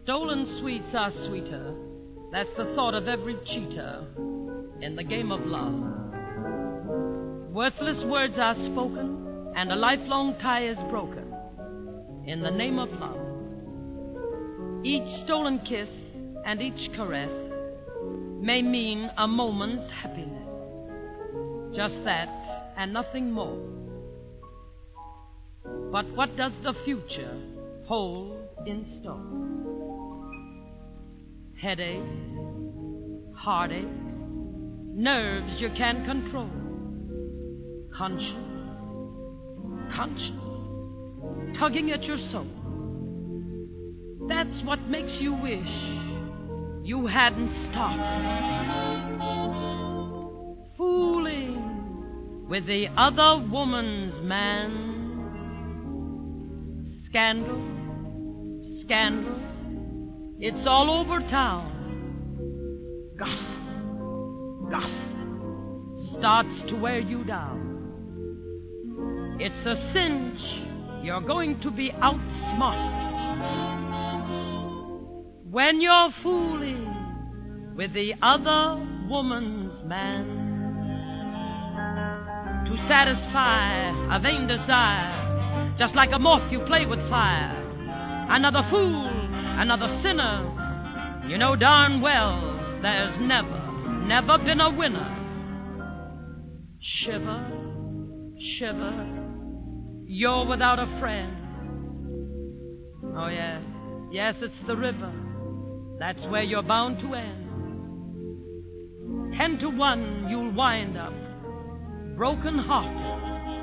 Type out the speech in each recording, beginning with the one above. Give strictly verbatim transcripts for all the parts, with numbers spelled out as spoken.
Stolen sweets are sweeter. That's the thought of every cheater in the game of love. Worthless words are spoken, and a lifelong tie is broken in the name of love. Each stolen kiss and each caress may mean a moment's happiness. Just that and nothing more. But what does the future hold in store? Headaches, heartaches, nerves you can't control. Conscience, conscience, tugging at your soul. That's what makes you wish you hadn't stopped fooling with the other woman's man. Scandal, scandal, it's all over town. Gossip, gossip starts to wear you down. It's a cinch you're going to be outsmarted when you're fooling with the other woman's man. To satisfy a vain desire, just like a moth you play with fire. Another fool, another sinner. You know darn well there's never, never been a winner. Shiver, shiver, you're without a friend. Oh yes, yes, it's the river. That's where you're bound to end. Ten to one you'll wind up broken-hearted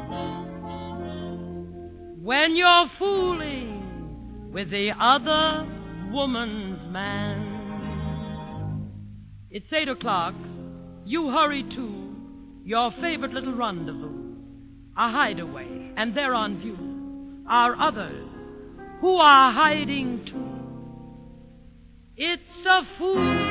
when you're fooling with the other woman's man. It's eight o'clock. You hurry to your favorite little rendezvous, a hideaway, and there on view are others who are hiding too. It's a fool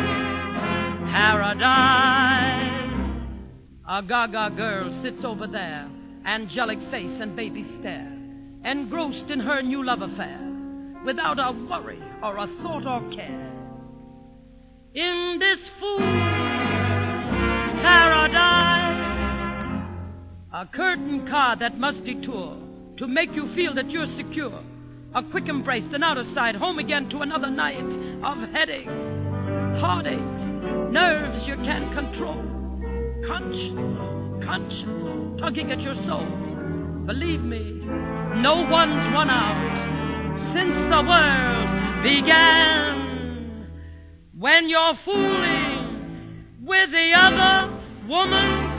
paradise. A gaga girl sits over there, angelic face and baby stare, engrossed in her new love affair, without a worry or a thought or care. In this fool's paradise, a curtain card that must detour to make you feel that you're secure. A quick embrace, then out of sight, home again to another night of headaches, heartaches, nerves you can't control. Conscience, conscience, tugging at your soul. Believe me, no one's won out since the world began. When you're fooling with the other woman